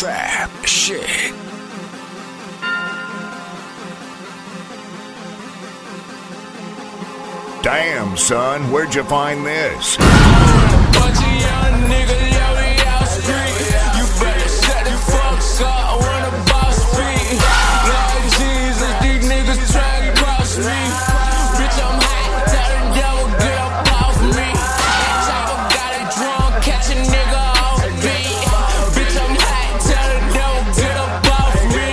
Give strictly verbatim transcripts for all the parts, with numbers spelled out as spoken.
trap shit. Damn, son, where'd you find this? Bunch of young niggas, yeah, we out street. You better shut the fuck up when the boss speak. Lord Jesus, these niggas trying to cross me. Bitch, I'm hot, tell the devil get up off me. Chopper got it drunk, catch a nigga off beat. Bitch, I'm hot, tell the devil get up off me.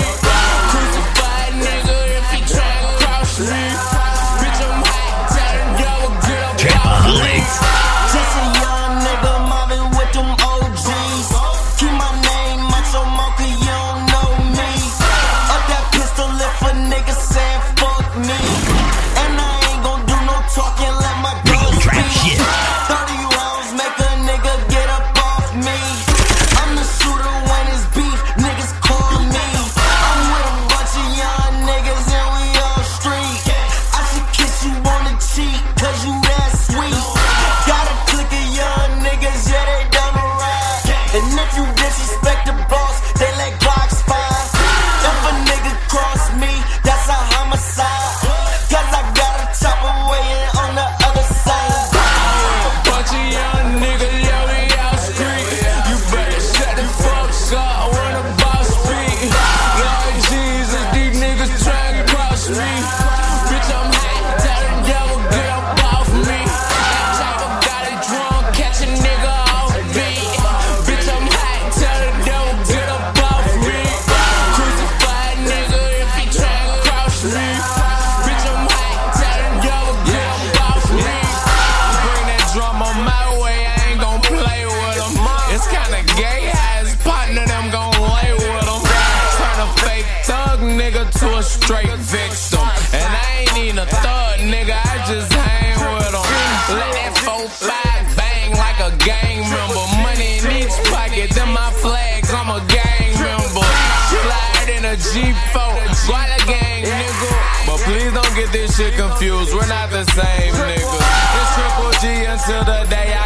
Crucified nigga if he trying to cross me. Bitch, I'm hot, tell the devil get up off me. Just a young nigga mobbing with them O Gs. Keep my name out your mouth 'cause you don't know me. Up that pistol if a nigga saying fuck me. And I ain't gon' do no talking, let my guns speak. thirty rounds make a nigga get up off me. I'm the shooter when it's beef, niggas call me. I'm with a bunch of young niggas and we all street. I should kiss you on the cheek 'cause you that sweet. Got a clique of young niggas, yeah, they down the ride. And if you disrespect the boss, they let Glock spy. If a nigga cross me, that's a homicide. 'Cause I got a chopper waiting on the other side. Bunch of young niggas, yeah, we out street. You better shut the fuck up when the boss speak. Lord Jesus, these niggas trying to cross me. Bitch, I'm hot, tell the devil get up off me. Chopper got it drunk, catch a nigga off beat. Bitch, I'm hot, tell the devil get up off me. Crucified nigga if he trying to cross me. Bitch, I'm hot, tell the devil get up off me. Bring that drama my way, I ain't gon' play with them. It's kinda gay, how his partner them gon' lay with them. Turn a fake thug nigga to a straight victim. And I ain't even a thug nigga, I just hang with them. Let that four five bang like a gang member. Money in each pocket, then my flags, I'm a gang member. Slide in a G four, Guala gang nigga. But please don't get this shit confused, we're not the same nigga. It's Triple G until the day